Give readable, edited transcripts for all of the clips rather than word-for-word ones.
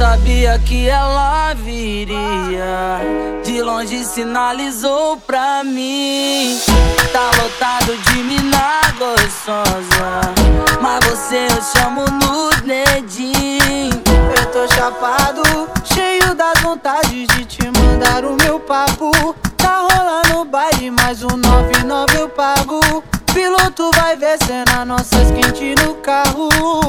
sabia que ela viria, de longe sinalizou pra mim. Tá lotado de mina gostosa, mas você eu chamo no dedinho. Eu tô chapado, cheio das vontades de te mandar o meu papo. Tá rolando baile, mais um 99 eu pago. Piloto vai ver cena nossas quentes no carro.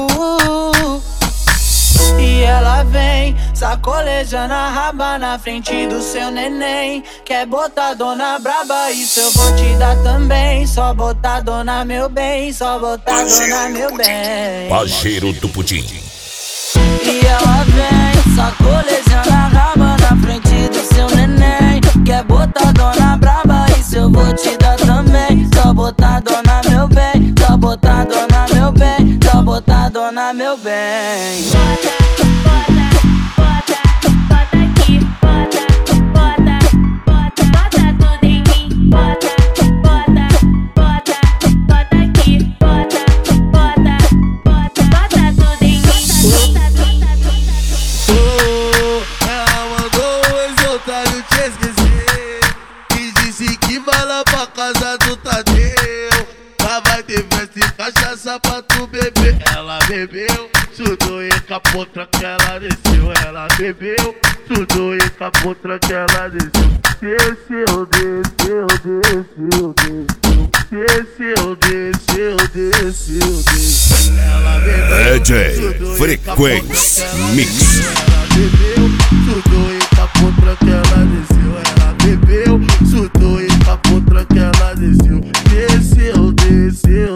E ela vem, sacolejando a raba na frente do seu neném. Quer botar dona braba, isso eu vou te dar também. Só botar dona meu bem, só botar dona meu bem. Pajeiro do Pudim. E ela vem, sacolejando a raba na frente do seu neném. Quer botar dona braba, isso eu vou te dar também. Só botar dona meu bem, só botar dona meu bem, só botar dona meu bem. Cachaça pra tu beber. Ela bebeu, sudou e capotra que ela desceu. Ela bebeu, sudou e capotra que ela desceu. Desceu, desceu, desceu, desceu. Desceu, desceu, desceu, desceu. Ela bebeu, DJ Frequência Mix. Ela bebeu, sudou e capotra que ela desceu. Ela bebeu, sudou e capotra que ela desceu. Desceu, desceu.